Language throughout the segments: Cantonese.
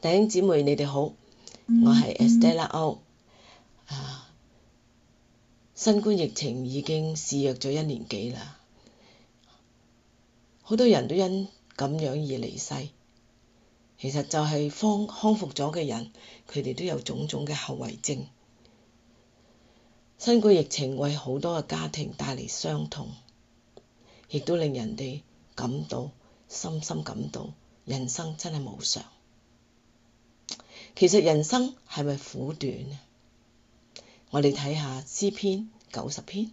弟兄姊妹，你哋好，我係 Estella O。新冠疫情已經肆虐咗1年幾啦，好多人都因咁樣而離世。其實就係康復咗嘅人，佢哋都有種種嘅後遺症。新冠疫情為好多嘅家庭帶嚟傷痛，亦都令人哋深深感到人生真係無常。其實人生係咪苦短呢？我哋睇下詩篇90篇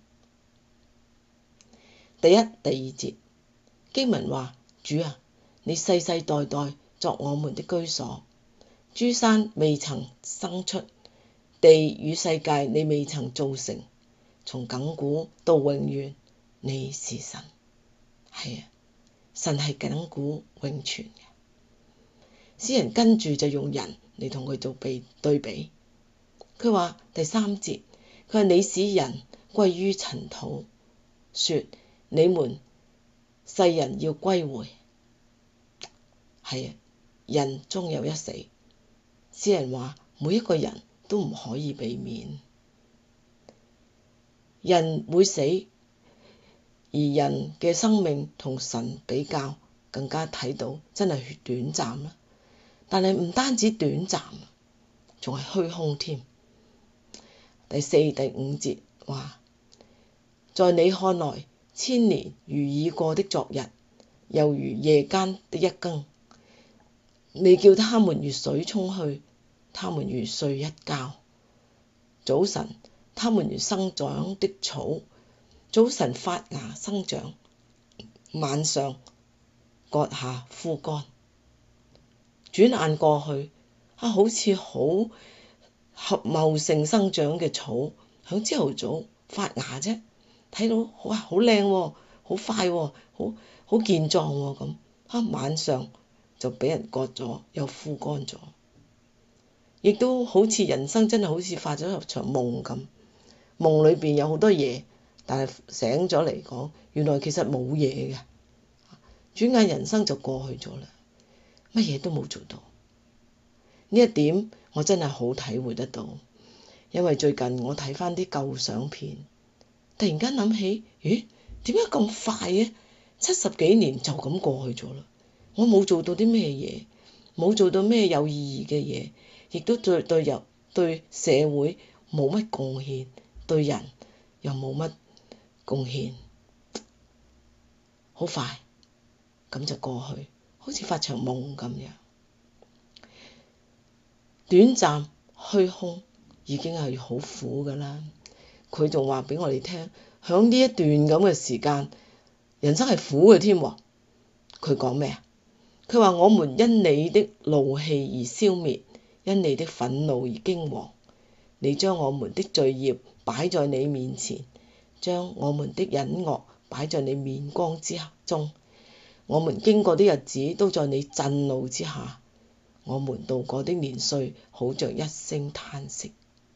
第1、第2節經文話：主啊，你世世代代作我們的居所，諸山未曾生出，地與世界你未曾造成，從亙古到永遠，你是神。係啊，神係亙古永存嘅。詩人跟住就用人嚟同佢做對比。佢話第3節，佢話你使人歸於塵土，說你們世人要歸回。係啊，人終有一死。詩人話每一個人都唔可以避免，人會死，而人嘅生命同神比較，更加睇到真係短暫啦。但係唔單止短暫，仲係虛空添。第4、第5節話：在你看來，1000年如已過的昨日，又如夜間的一更。你叫他們如水沖去，他們如睡一覺。早晨，他們如生長的草，早晨發芽生長，晚上割下枯乾。轉眼過去，好似好茂盛生長嘅草，響朝頭早發芽啫，睇到哇好靚喎，好快喎，好健壯喎咁。晚上就俾人割咗，又枯乾咗。亦都好似人生真係好似發咗一場夢咁，夢裏邊有好多嘢，但係醒咗嚟講，原來其實冇嘢嘅。轉眼人生就過去咗啦，乜嘢都冇做到。呢一點我真係好體會得到，因為最近我睇返啲舊相片，突然間諗起，咦，點解咁快嘅？70幾年就咁過去咗啦。我冇做到啲咩嘢，冇做到咩有意義嘅嘢，亦都對社會冇乜貢獻，對人又冇乜貢獻，好快咁就過去，好似發場夢咁樣。短暫虛空已經係好苦㗎啦。佢仲話俾我哋聽，響呢一段咁嘅時間，人生係苦嘅添。佢講咩啊？佢話我們因你的怒氣而消滅，因你的憤怒而驚惶。你將我們的罪孽擺在你面前，將我們的隱惡擺在你面光之中。我們經過的日子都在你震怒之下，我們度過的年歲好像一聲嘆息。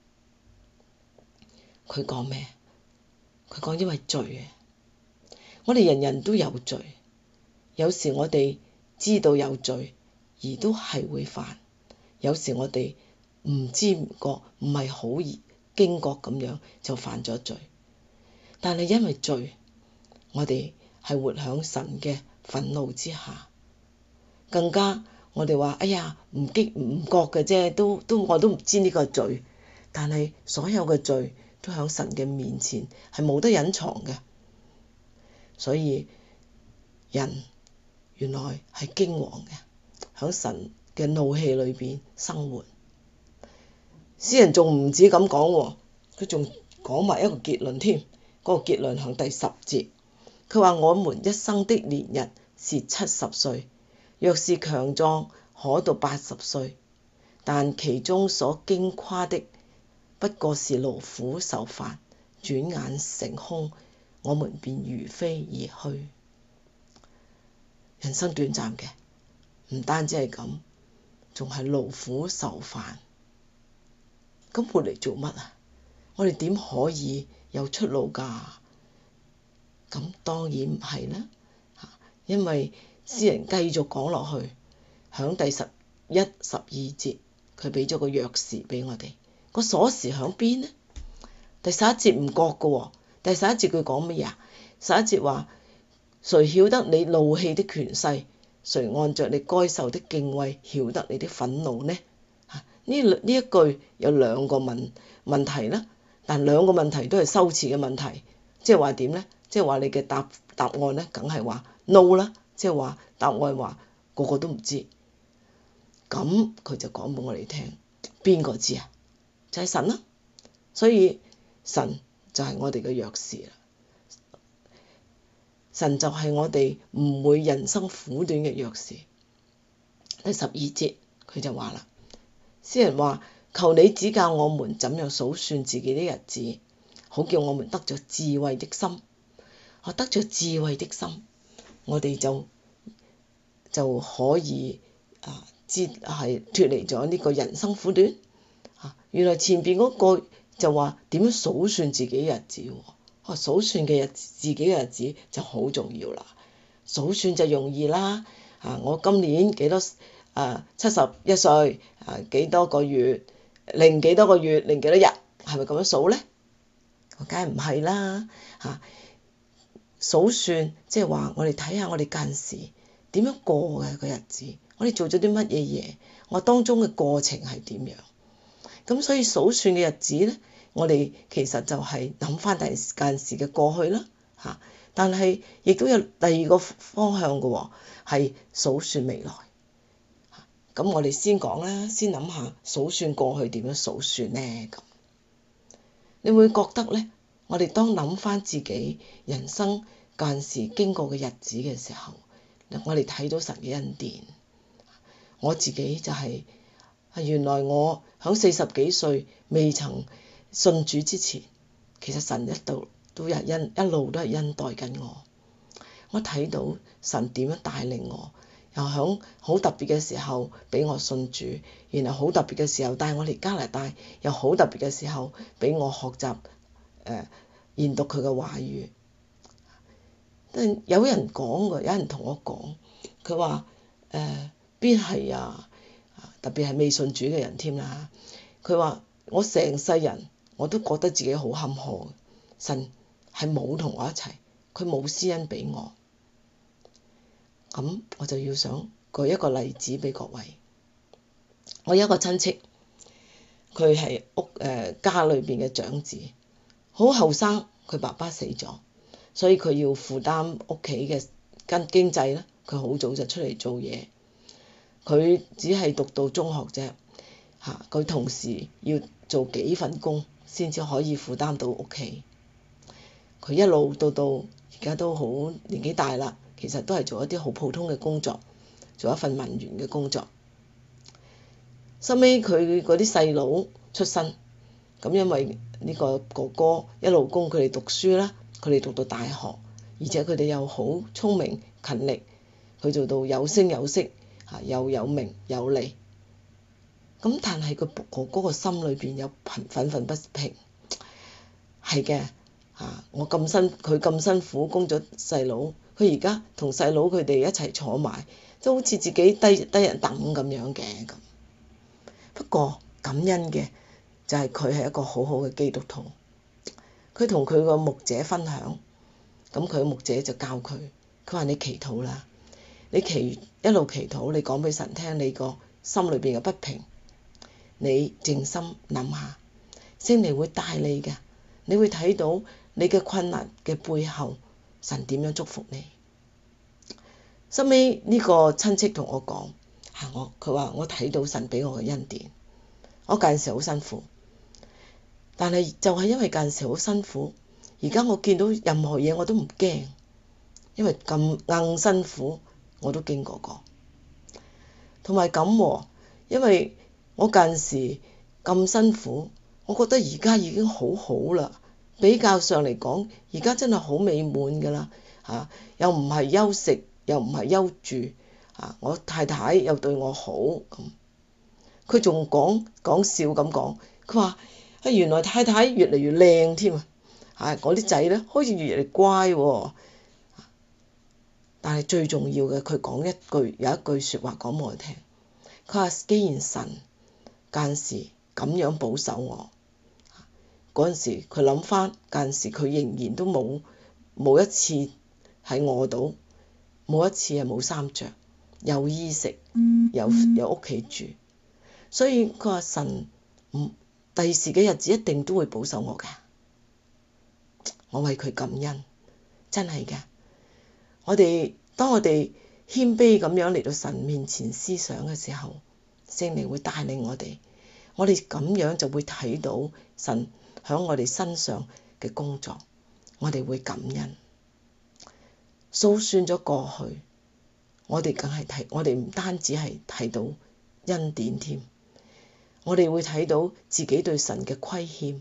佢講咩？佢講因為罪啊！我哋人人都有罪，有時我哋知道有罪而都係會犯，有時我哋唔知唔覺，唔係好驚覺咁樣就犯咗罪。但係因為罪，我哋係活喺神嘅憤怒之下，更加我哋話哎呀唔覺嘅啫，我都唔知呢個罪。但係所有嘅罪都喺神嘅面前係冇得隱藏嘅，所以人原來係驚惶嘅，喺神嘅怒氣裏邊生活。詩人仲唔止咁講，佢仲講埋一個結論添。嗰個結論喺第10節，佢話我們一生的年日是70歲，若是強壯可到80歲，但其中所矜誇的不過是勞苦愁煩，轉眼成空，我們便如飛而去。人生短暫嘅，唔單止係咁，仲係勞苦愁煩。咁活嚟做乜啊？我哋點可以有出路㗎？咁當然唔係啦，因為詩人繼續講落去，響第11 12節，佢俾咗個鑰匙俾我哋。個鎖匙喺邊呢？第11節唔覺嘅喎。第11節佢講乜嘢啊？11節話：誰曉得你怒氣的權勢？誰按着你該受的敬畏曉得你的憤怒呢？呢一句有兩個問題啦，但兩個問題都係修辭嘅問題，即係話點呢？即係話你嘅答案呢，梗係話 no 啦，即係話答案話個個都唔知。咁佢就講俾我哋聽，邊個知啊？就係神啦。所以神就係我哋嘅鑰匙啦。神就係我哋唔會人生苦短嘅鑰匙。第12節佢就話啦，詩人話：求你指教我們怎樣數算自己的日子，好叫我們得着智慧的心。得着智慧的心，我哋就可以知係脫離咗呢個人生苦短。原來前邊嗰個就話點樣數算自己嘅日子。數算嘅自己嘅日子就好重要啦。數算就容易啦。我今年幾多71歲，幾多個月，零幾多個月，零幾多日，係咪咁樣數呢？梗係唔係啦。數算即係話我哋睇下我哋近時點樣過嘅個日子，我哋做咗啲乜嘢嘢，我當中嘅過程係點樣。咁所以數算嘅日子呢，我哋其實就係諗翻第近時嘅過去啦。但係亦都有第二個方向嘅喎，係數算未來。咁我哋先講啦，先諗下數算過去點樣數算呢？咁你會覺得呢，我哋當諗翻自己人生近時經過嘅日子嘅時候，我哋睇到神嘅恩典。我自己就係原來我喺40幾歲未曾信主之前，其實神一路都係恩待緊我。我睇到神點樣帶領我，又喺好特別嘅時候俾我信主，然後好特別嘅時候帶我嚟加拿大，又好特別嘅時候俾我學習研讀佢嘅話語。但有人講過，有人同我講，佢話邊係啊？特別係未信主嘅人添啦。佢話我成世人我都覺得自己好坎坷，神係冇同我一齊，佢冇施恩俾我。咁我就要想舉一個例子俾各位。我有一個親戚，佢係家裏邊嘅長子，好後生，佢爸爸死咗，所以佢要負擔屋企嘅經濟啦。佢好早就出嚟做嘢，佢只係讀到中學啫。佢同時要做幾份工先至可以負擔到屋企。佢一路到而家都好年紀大啦，其實都係做一啲好普通嘅工作，做一份文員嘅工作。收尾佢嗰啲細佬出身，咁因為呢個哥哥一路供佢哋讀書啦，佢哋讀到大學，而且佢哋又好聰明勤力，佢做到有聲有色，又有名有利。咁但係個哥哥個心裏邊有憤憤不平，係嘅。佢咁辛苦供咗細佬，佢而家同細佬佢哋一齊坐埋，都好似自己低人等咁樣嘅咁。不過感恩嘅就係佢係一個好好嘅基督徒，佢同佢個牧者分享，咁佢個牧者就教佢，佢話你祈禱啦，你一路祈禱，你講俾神聽你個心裏邊嘅不平，你靜心諗下，聖靈會帶你嘅，你會睇到你嘅困難嘅背後，神點樣祝福你。收尾呢個親戚同我講，佢話我睇到神俾我嘅恩典。我嗰陣時好辛苦，但係就係因為嗰陣時好辛苦，而家我見到任何嘢我都唔驚，因為咁硬辛苦我都經過過。同埋咁，因為我嗰陣時咁辛苦，我覺得而家已經好好啦。比較上嚟講，而家真係好美滿噶啦，又唔係休息，又唔係休住，我太太又對我好咁。佢仲講笑咁講，佢話原來太太越嚟越靚添啊！我啲仔咧開始越嚟越乖喎。但係最重要嘅，佢講有一句説話講俾我聽， 佢話既然神間時咁樣保守我，嗰陣時佢諗翻間時佢仍然都冇一次係餓到，冇一次係冇衫着，有衣食，有屋企住，所以佢話神第時嘅日子一定都會保守我㗎，我為佢感恩，真係㗎。當我哋謙卑咁樣嚟到神面前思想嘅時候，聖靈會帶領我哋咁樣就會睇到神喺我哋身上嘅工作，我哋會感恩。數算咗過去，我哋唔單止係睇到恩典添，我哋會睇到自己對神嘅虧欠。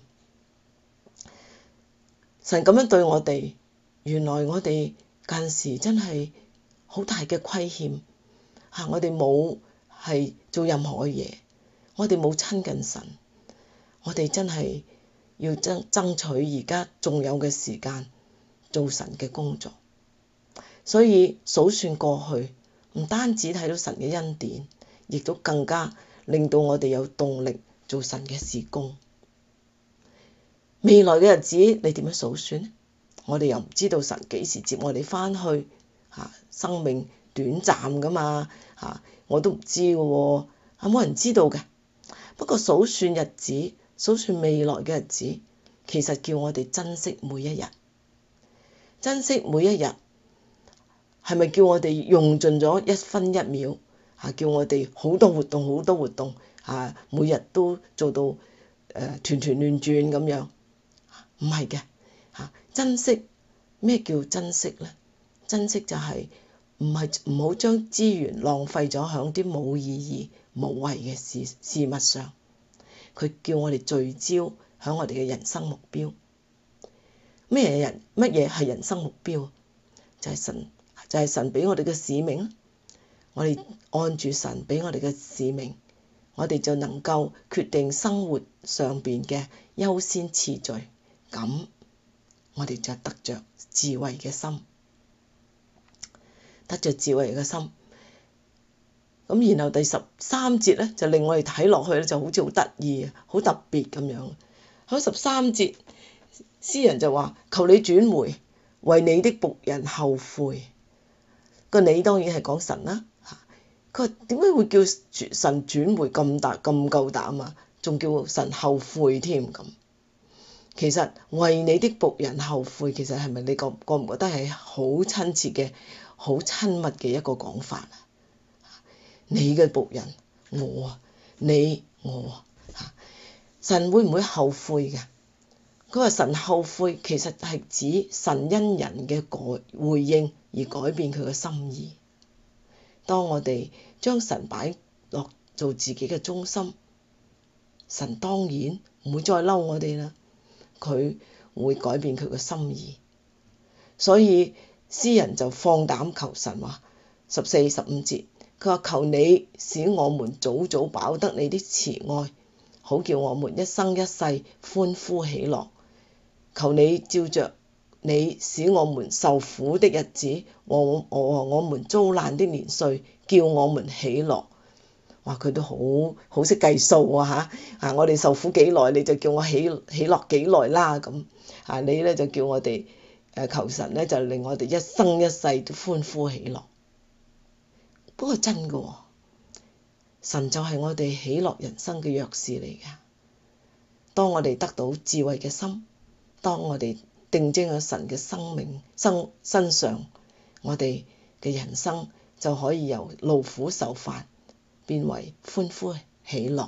神咁樣對我哋，原來我哋間時真係好大嘅虧欠，我哋冇係做任何嘅嘢，我哋冇親近神，我哋真係要爭取而家仲有嘅時間做神嘅工作。所以數算過去，唔單止睇到神嘅恩典，亦都更加令到我哋有動力做神嘅事工。未來嘅日子你點樣數算呢？我哋又唔知道神幾時接我哋返去，生命短暫㗎嘛，我都唔知㗎喎，冇人知道嘅。不過數算日子，數算未來嘅日子，其實叫我哋珍惜每一日，珍惜每一日。係咪叫我哋用盡咗一分一秒？叫我哋好多活動，每日都做到團團亂轉咁樣？唔係嘅，珍惜，咩叫珍惜呢？珍惜就係唔好將資源浪費咗喺啲冇意義、無謂嘅事物上。佢叫我哋聚焦喺我哋嘅人生目標。乜嘢係人生目標？就係神俾我哋嘅使命。我哋按住神俾我哋嘅使命，我哋就能夠決定生活上邊嘅優先次序。咁我哋就得着智慧嘅心，咁然後第13節咧就令我哋睇落去咧就好似好得意啊，好特別咁樣。喺13節，詩人就話：求你轉回，為你的僕人後悔。個你當然係講神啦。佢話點解會叫神轉回咁夠膽啊？仲叫神後悔添咁。其實為你的僕人後悔，其實係咪你覺唔覺得係好親切嘅、好親密嘅一個講法啊？你嘅僕人，我神會唔會後悔嘅？佢話神後悔，其實係指神因人嘅回應而改變佢嘅心意。當我哋將神擺落做自己嘅中心，神當然唔會再嬲我哋啦，佢會改變佢嘅心意。所以詩人就放膽求神話14、15節，佢話：求你使我們早早飽得你的慈愛，好叫我們一生一世歡呼喜樂。求你照着你使我們受苦的日子和我們遭難的年歲，叫我們喜樂。哇！佢都好識計數啊嚇！我哋受苦幾耐，你就叫我喜樂幾耐啦咁。你咧就叫我哋求神咧，就令我哋一生一世都歡呼喜樂。不過真嘅喎，神就係我哋喜樂人生嘅鑰匙嚟嘅。當我哋得到智慧嘅心，當我哋定睛喺神嘅生命身上，我哋嘅人生就可以由勞苦受煩變為歡呼喜樂。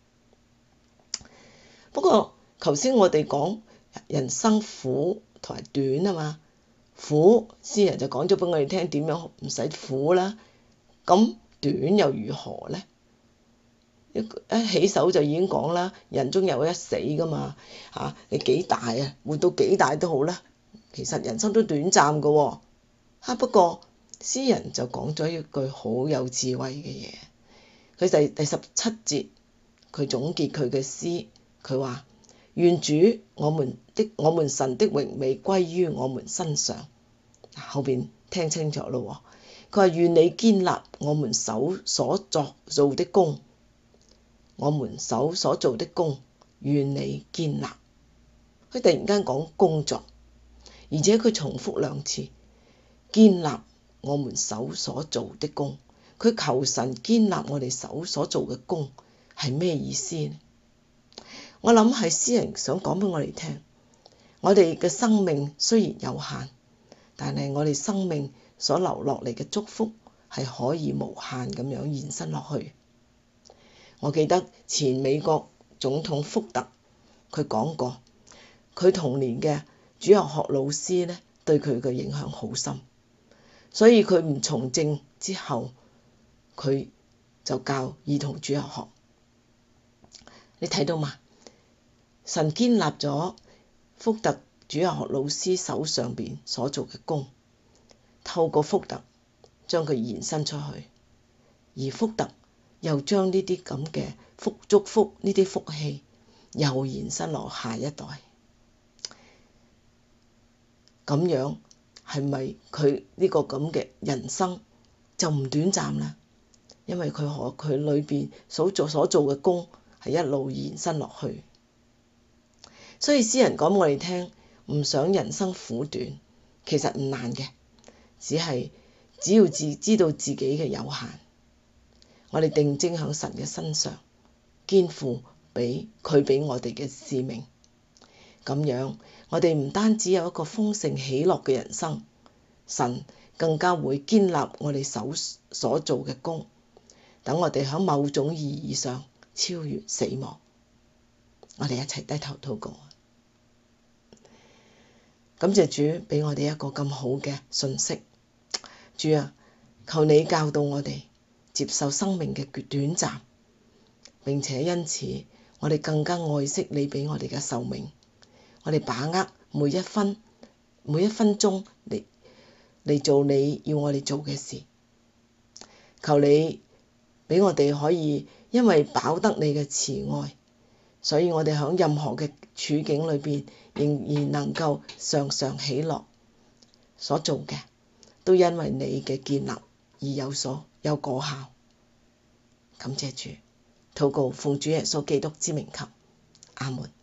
不過頭先我哋講人生苦同埋短啊嘛，苦詩人就講咗俾我哋聽點樣唔使苦啦，咁短又如何呢？一起手就已經講啦，人終有一死噶嘛，你幾大啊，活到幾大都好啦，其實人生都短暫噶喎。不過詩人就講咗一句好有智慧嘅嘢，佢就第17節，佢總結佢嘅詩，佢話：願主我們神的榮美歸於我們身上。後邊聽清楚咯， 佢話願你堅立我們手所做的工，我們手所做的工，願你堅立。佢突然間講工作，而且佢重複兩次，堅立我們手所做的工。佢求神堅立我哋手所做嘅工係咩意思呢？我諗係詩人想講俾我哋聽，我哋嘅生命雖然有限，但係我哋生命所留落嚟嘅祝福係可以無限咁樣延伸落去。我記得前美國總統福特佢講過，佢童年嘅主日學老師呢對佢嘅影響好深，所以佢唔從政之後，佢就教兒童主日學。你睇到嘛？神堅立咗福特主日學老師手上邊所做嘅工，透過福特將佢延伸出去，而福特又將呢啲咁嘅祝福呢啲福氣又延伸落下一代。咁樣係咪佢呢個咁嘅人生就唔短暫啦？因為佢裏邊所做嘅工係一路延伸落去。所以詩人講我哋聽，唔想人生苦短，其實唔難嘅，只要知道自己嘅有限，我哋定睛喺神嘅身上，肩負佢俾我哋嘅使命，咁樣我哋唔單止有一個豐盛喜樂嘅人生，神更加會堅立我哋手所做嘅工，等我哋喺某種意義上超越死亡。我哋一齊低頭禱告。感謝主俾我哋一個咁好嘅信息。主啊，求你教導我哋接受生命嘅短暫，並且因此我哋更加愛惜你俾我哋嘅壽命。我哋把握每一分鐘嚟做你要我哋做嘅事。求你俾我哋可以因為飽得你嘅慈愛，所以我哋喺任何嘅處境裏邊仍然能夠常常喜樂，所做嘅都因為你嘅建立而有果效。感謝主，禱告奉主耶穌基督之名求，阿門。